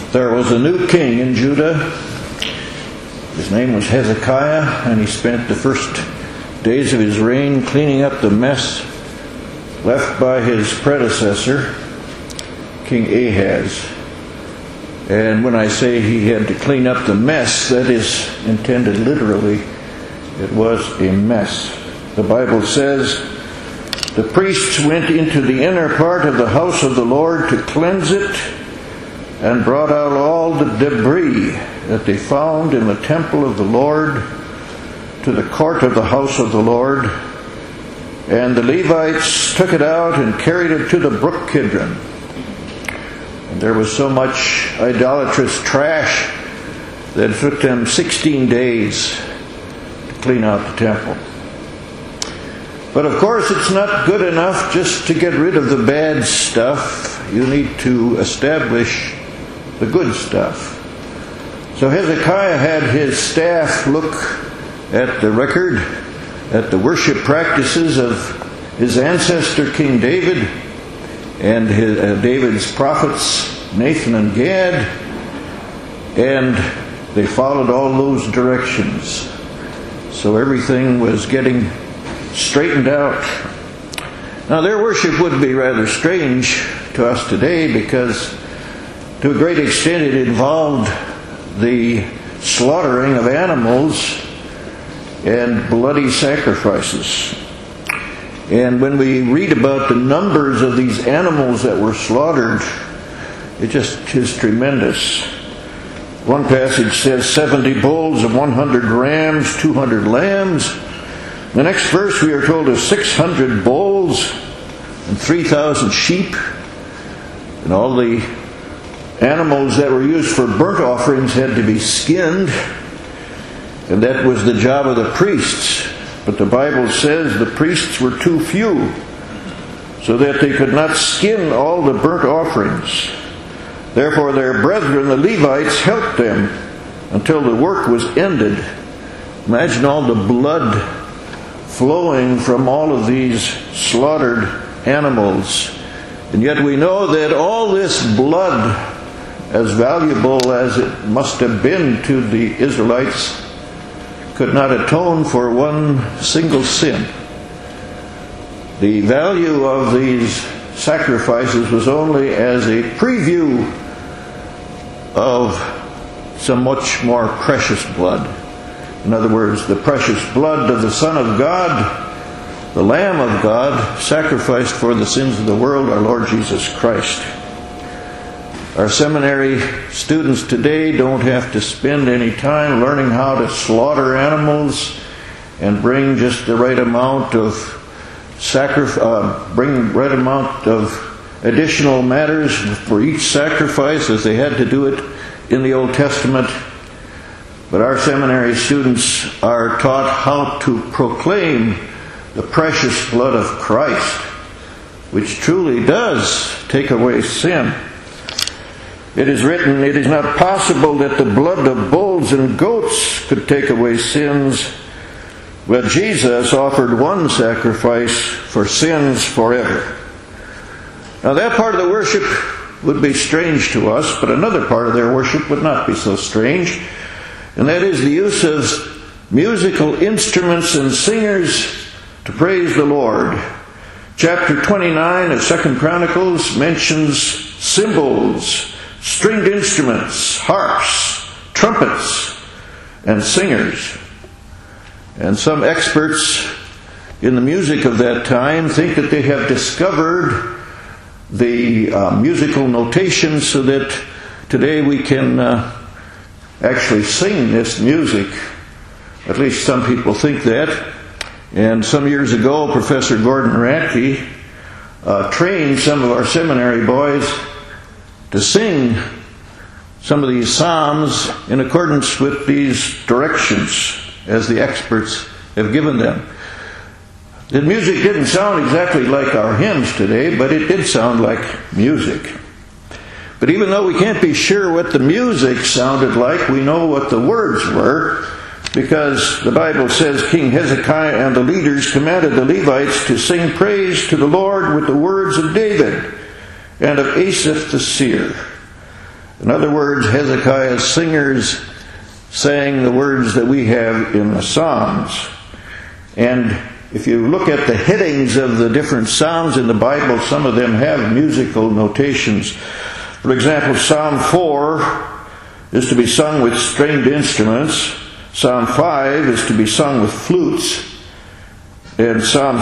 There was a new king in Judah. His name was Hezekiah, and he spent the first days of his reign cleaning up the mess left by his predecessor, King Ahaz. And when I say he had to clean up the mess, that is intended literally. It was a mess. The Bible says, the priests went into the inner part of the house of the Lord to cleanse it, and brought out all the debris that they found in the temple of the Lord to the court of the house of the Lord. And the Levites took it out and carried it to the brook Kidron. And there was so much idolatrous trash that it took them 16 days to clean out the temple. But of course, it's not good enough just to get rid of the bad stuff. You need to establish the good stuff. So Hezekiah had his staff look at the record, at the worship practices of his ancestor King David and David's prophets Nathan and Gad, and they followed all those directions. So everything was getting straightened out. Now their worship would be rather strange to us today, because to a great extent it involved the slaughtering of animals and bloody sacrifices. And when we read about the numbers of these animals that were slaughtered, it just is tremendous. One passage says 70 bulls and 100 rams, 200 lambs. The next verse we are told of 600 bulls and 3,000 sheep. And all the animals that were used for burnt offerings had to be skinned. And that was the job of the priests. But the Bible says the priests were too few, so that they could not skin all the burnt offerings. Therefore their brethren, the Levites, helped them until the work was ended. Imagine all the blood flowing from all of these slaughtered animals. And yet we know that all this blood, as valuable as it must have been to the Israelites, could not atone for one single sin. The value of these sacrifices was only as a preview of some much more precious blood. In other words, the precious blood of the Son of God, the Lamb of God, sacrificed for the sins of the world, our Lord Jesus Christ. Our seminary students today don't have to spend any time learning how to slaughter animals and bring just the right amount of additional matters for each sacrifice, as they had to do it in the Old Testament. But our seminary students are taught how to proclaim the precious blood of Christ, which truly does take away sin. It is written, it is not possible that the blood of bulls and goats could take away sins, but Jesus offered one sacrifice for sins forever. Now that part of the worship would be strange to us, but another part of their worship would not be so strange, and that is the use of musical instruments and singers to praise the Lord. Chapter 29 of 2 Chronicles mentions cymbals, stringed instruments, harps, trumpets, and singers. And some experts in the music of that time think that they have discovered the musical notation so that today we can actually sing this music. At least some people think that. And some years ago, Professor Gordon Radke trained some of our seminary boys to sing some of these psalms in accordance with these directions as the experts have given them. The music didn't sound exactly like our hymns today, but it did sound like music. But even though we can't be sure what the music sounded like, we know what the words were, because the Bible says King Hezekiah and the leaders commanded the Levites to sing praise to the Lord with the words of David and of Asaph the seer. In other words, Hezekiah's singers sang the words that we have in the Psalms. And if you look at the headings of the different Psalms in the Bible, some of them have musical notations. For example, Psalm 4 is to be sung with stringed instruments. Psalm 5 is to be sung with flutes. And Psalm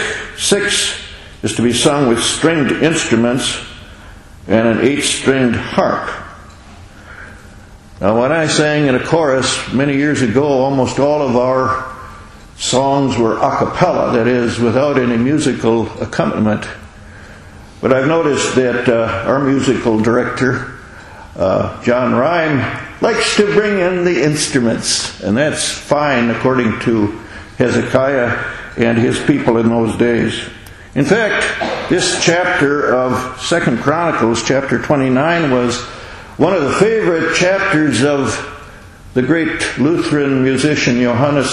6 is to be sung with stringed instruments and an 8-stringed harp. Now, when I sang in a chorus many years ago, almost all of our songs were a cappella, that is, without any musical accompaniment. But I've noticed that our musical director, John Rhyme, likes to bring in the instruments, and that's fine according to Hezekiah and his people in those days. In fact, this chapter of 2 Chronicles, chapter 29, was one of the favorite chapters of the great Lutheran musician Johann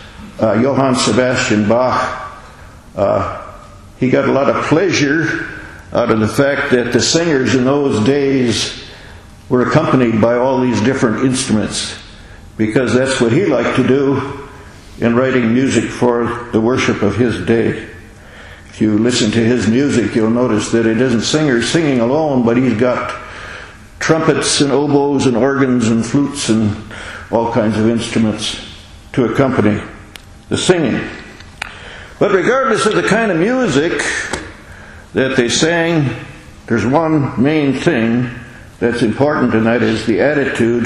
Sebastian Bach. He got a lot of pleasure out of the fact that the singers in those days were accompanied by all these different instruments, because that's what he liked to do in writing music for the worship of his day. If you listen to his music, you'll notice that it isn't singers singing alone, but he's got trumpets and oboes and organs and flutes and all kinds of instruments to accompany the singing. But regardless of the kind of music that they sang, there's one main thing that's important, and that is the attitude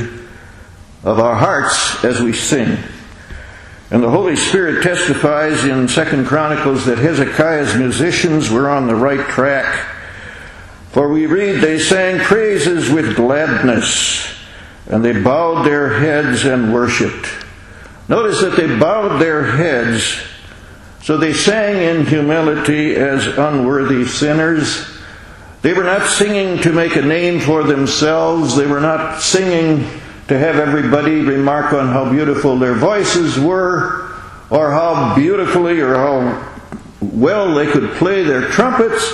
of our hearts as we sing. And the Holy Spirit testifies in 2 Chronicles that Hezekiah's musicians were on the right track. For we read, they sang praises with gladness, and they bowed their heads and worshipped. Notice that they bowed their heads, so they sang in humility as unworthy sinners. They were not singing to make a name for themselves. They were not singing to have everybody remark on how beautiful their voices were, or how beautifully or how well they could play their trumpets,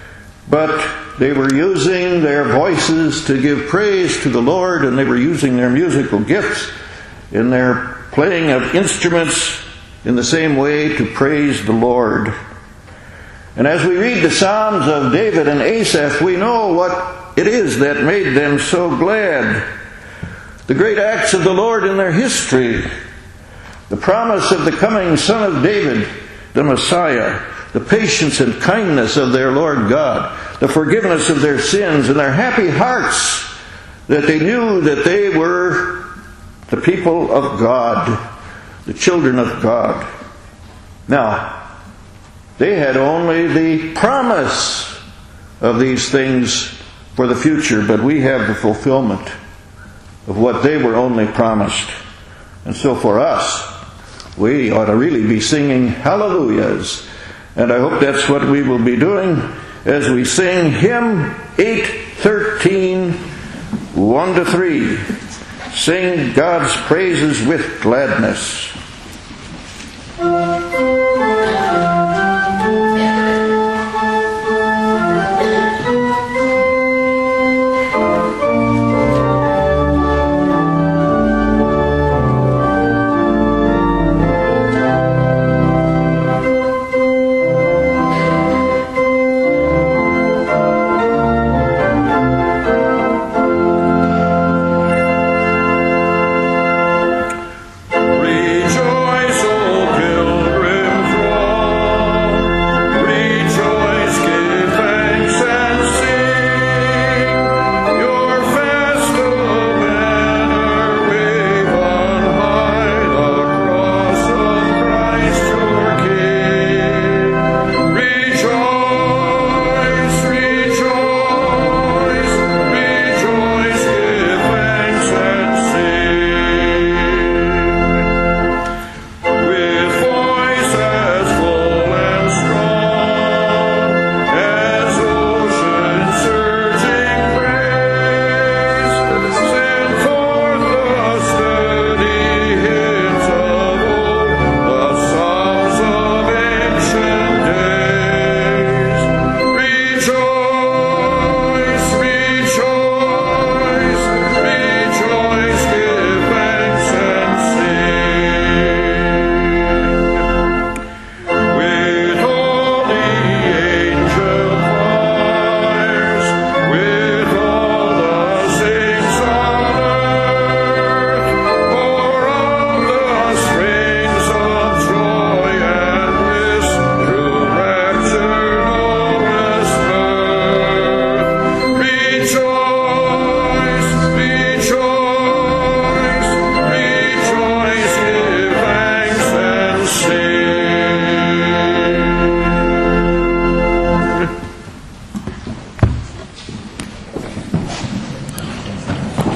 but they were using their voices to give praise to the Lord, and they were using their musical gifts in their playing of instruments in the same way to praise the Lord. And as we read the Psalms of David and Asaph, we know what it is that made them so glad. The great acts of the Lord in their history, the promise of the coming Son of David, the Messiah, the patience and kindness of their Lord God, the forgiveness of their sins, and their happy hearts that they knew that they were the people of God, the children of God. Now, they had only the promise of these things for the future, but we have the fulfillment of what they were only promised. And so for us, we ought to really be singing hallelujahs. And I hope that's what we will be doing as we sing hymn 813, 1-3. Sing God's praises with gladness.